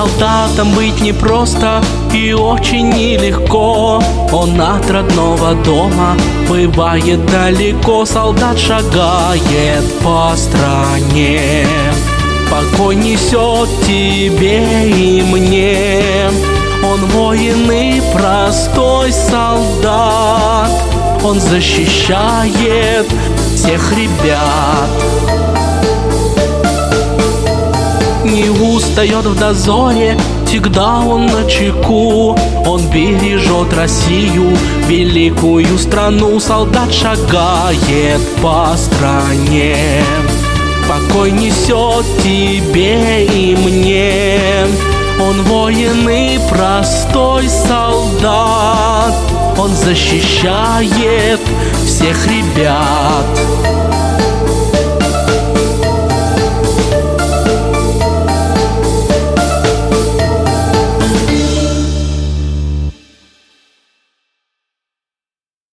Солдатом быть непросто и очень нелегко. Он от родного дома бывает далеко. Солдат шагает по стране, покой несет тебе и мне. Он воин и простой солдат, он защищает всех ребят. Не устает в дозоре, всегда он начеку. Он бережет Россию, великую страну. Солдат шагает по стране, покой несет тебе и мне. Он воин и простой солдат, он защищает всех ребят.